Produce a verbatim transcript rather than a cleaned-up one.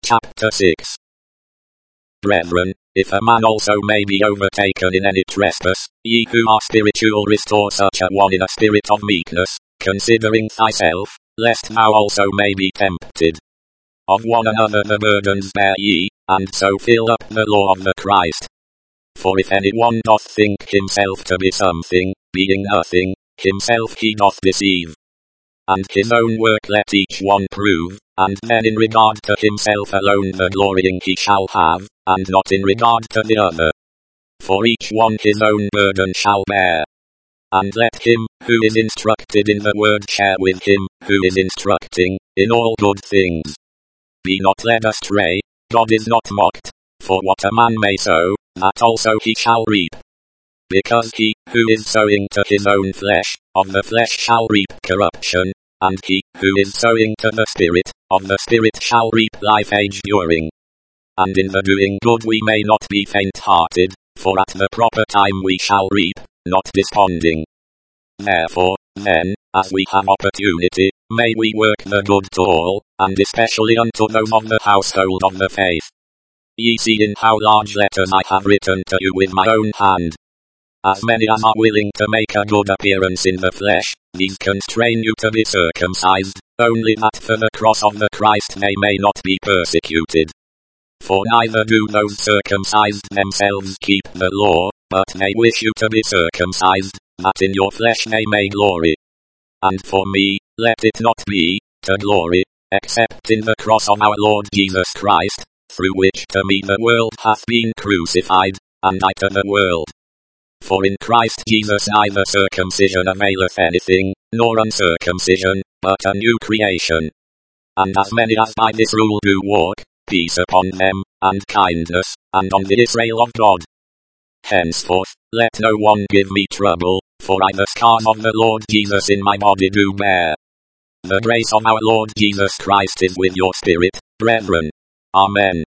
Chapter six. Brethren, if a man also may be overtaken in any trespass, ye who are spiritual restore such a one in a spirit of meekness, considering thyself, lest thou also may be tempted. Of one another the burdens bear ye, and so fill up the law of the Christ. For if any one doth think himself to be something, being nothing, himself he doth deceive. And his own work let each one prove, and then in regard to himself alone the glorying he shall have, and not in regard to the other. For each one his own burden shall bear. And let him, who is instructed in the word, share with him, who is instructing, in all good things. Be not led astray, God is not mocked, for what a man may sow, that also he shall reap. Because he, who is sowing to his own flesh, of the flesh shall reap corruption, and he, who is sowing to the Spirit, of the Spirit shall reap life enduring. And in the doing good we may not be faint-hearted, for at the proper time we shall reap, not desponding. Therefore, then, as we have opportunity, may we work the good to all, and especially unto those of the household of the faith. Ye see in how large letters I have written to you with my own hand. As many as are willing to make a good appearance in the flesh, these constrain you to be circumcised, only that for the cross of the Christ they may not be persecuted. For neither do those circumcised themselves keep the law, but they wish you to be circumcised, that in your flesh they may glory. And for me, let it not be, to glory, except in the cross of our Lord Jesus Christ, through which to me the world hath been crucified, and I to the world. For in Christ Jesus neither circumcision availeth anything, nor uncircumcision, but a new creation. And as many as by this rule do walk, peace upon them, and kindness, and on the Israel of God. Henceforth, let no one give me trouble, for I the scars of the Lord Jesus in my body do bear. The grace of our Lord Jesus Christ is with your spirit, brethren. Amen.